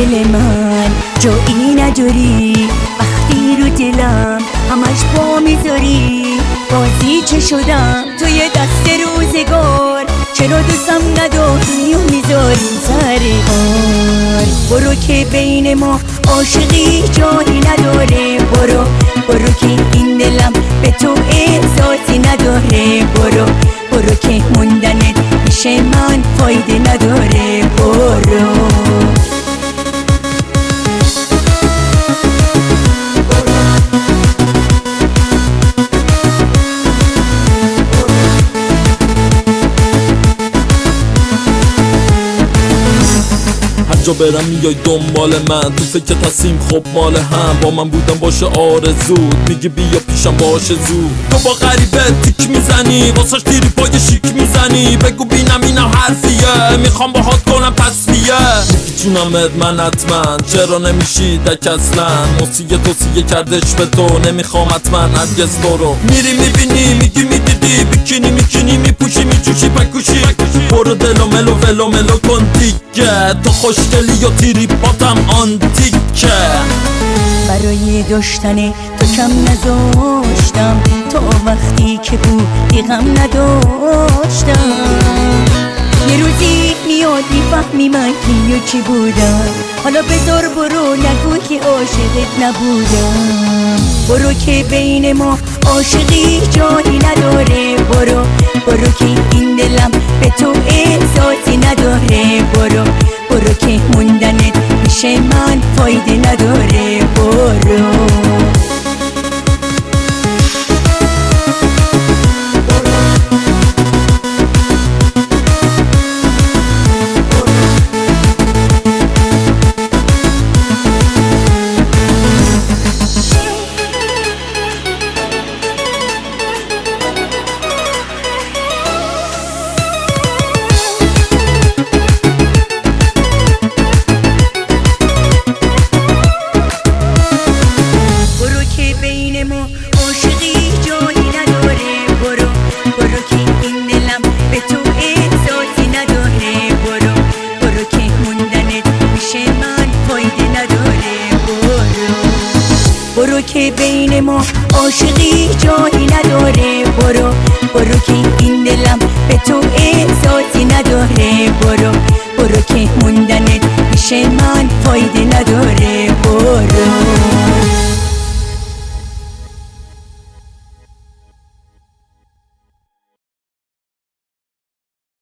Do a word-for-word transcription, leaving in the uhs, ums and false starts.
دل من جایی نداری، وقتی رو دلم همش پا میذاری. بازی چه شدم توی دست روزگار، چرا دوستم نداری و میذاری سر کار. برو که بین ما عاشقی جایی نداره، برو برو که این دلم به تو احساسی نداره. برو برو که موندنت پیش من فایده نداره. برو جا برم میای دنبال من، تو فکر تصیم خب مال هم. با من بودم باشه آرزود، میگی بیا پیشم باشه زود. تو با غریبه تیک میزنی، واسش تیری پای شیک میزنی. بگو بینم اینم حرفیه، میخوام باهات کنم تصفیه. میگی جونمت من حتما، چرا نمیشی دک اصلا؟ موسیقی توصیه کردش به تو، نمیخوام حتما هرگز تو رو. میری میبینی میگی میدیدی، بیکینی میکنی میپوشی میجوشی پکوشی. برو دلو ملو ولو ملو کن دیگه، تو خوشگلی و تیری باتم آنتیکه. برای داشتن تو کم نذاشتم، تو وقتی که بودی غم نداشتم. یه روزی میاد میفهمی من کی و چی بودم، حالا بذار برو نگو که عاشقت نبودم. برو که بین ما عاشقی جایی نداره، برو برو که این دلم به تو احساسی نداره. برو برو که موندنت پیش من فایده نداره. برو برو که بین ما عاشقی جایی نداره، برو برو که این دلم به تو احساسی نداره. برو برو که موندنت پیش من فایده نداره.